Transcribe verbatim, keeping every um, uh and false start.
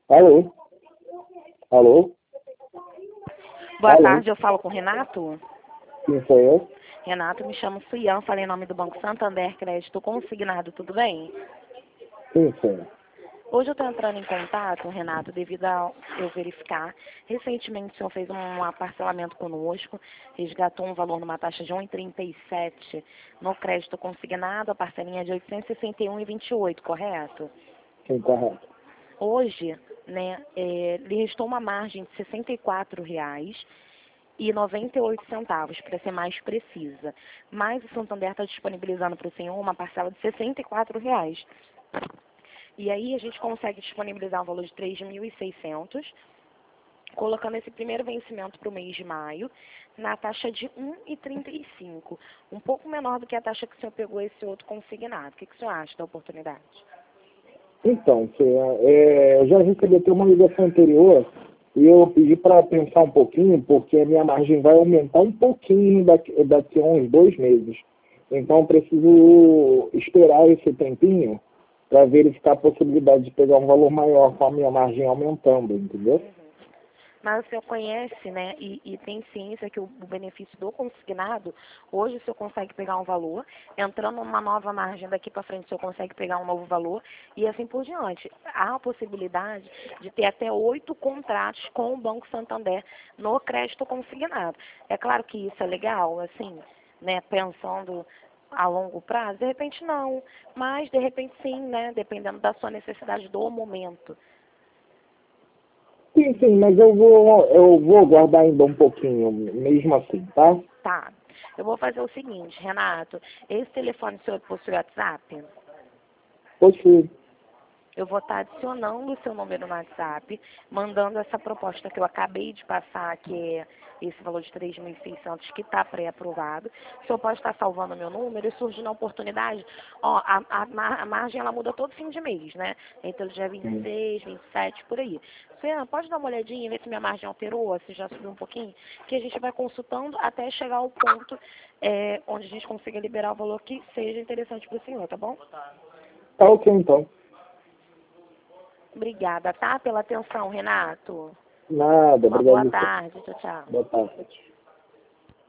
Alô? Alô? Boa Alô? tarde, eu falo com o Renato. Quem sou eu? Renato, me chamo Suian, falei em nome do Banco Santander Crédito Consignado, tudo bem? Quem sou eu? Hoje eu estou entrando em contato, Renato, devido a eu verificar. Recentemente o senhor fez um parcelamento conosco, resgatou um valor numa taxa de um vírgula trinta e sete no crédito consignado, a parcelinha de oitocentos e sessenta e um vírgula vinte e oito, correto? Sim, correto. Hoje, né, é, lhe restou uma margem de sessenta e quatro reais e noventa e oito centavos, para ser mais precisa. Mas o Santander está disponibilizando para o senhor uma parcela de sessenta e quatro reais. E aí a gente consegue disponibilizar um valor de três mil e seiscentos, colocando esse primeiro vencimento para o mês de maio, na taxa de um vírgula trinta e cinco, um pouco menor do que a taxa que o senhor pegou esse outro consignado. O que, que o senhor acha da oportunidade? Então, senhor, é, eu já recebi até uma ligação anterior e eu pedi para pensar um pouquinho, porque a minha margem vai aumentar um pouquinho daqui, daqui a uns dois meses. Então, eu preciso esperar esse tempinho para verificar a possibilidade de pegar um valor maior com a minha margem aumentando, entendeu? Mas o senhor conhece, né, e, e tem ciência que o, o benefício do consignado, hoje o senhor consegue pegar um valor, entrando numa nova margem daqui para frente o senhor consegue pegar um novo valor e assim por diante. Há a possibilidade de ter até oito contratos com o Banco Santander no crédito consignado. É claro que isso é legal, assim, né, pensando a longo prazo, de repente não, mas de repente sim, né, dependendo da sua necessidade do momento. Sim, sim, mas eu vou, eu vou guardar ainda um pouquinho, mesmo assim, tá? Tá. Eu vou fazer o seguinte, Renato. Esse telefone o senhor possui WhatsApp? Possui. Eu vou estar adicionando o seu número no WhatsApp, mandando essa proposta que eu acabei de passar, que é esse valor de três mil e seiscentos que está pré-aprovado. O senhor pode estar salvando o meu número e surgindo a oportunidade. Ó, a, a, a margem ela muda todo fim de mês, né? Entre o dia vinte e seis, vinte e sete, por aí. Senhor, pode dar uma olhadinha e ver se minha margem alterou, se já subiu um pouquinho, que a gente vai consultando até chegar ao ponto é, onde a gente consiga liberar o valor que seja interessante para o senhor, tá bom? Tá ok, então. Obrigada, tá? Pela atenção, Renato. Nada, Uma boa obrigado. tarde. Tchau, tchau. Boa tarde.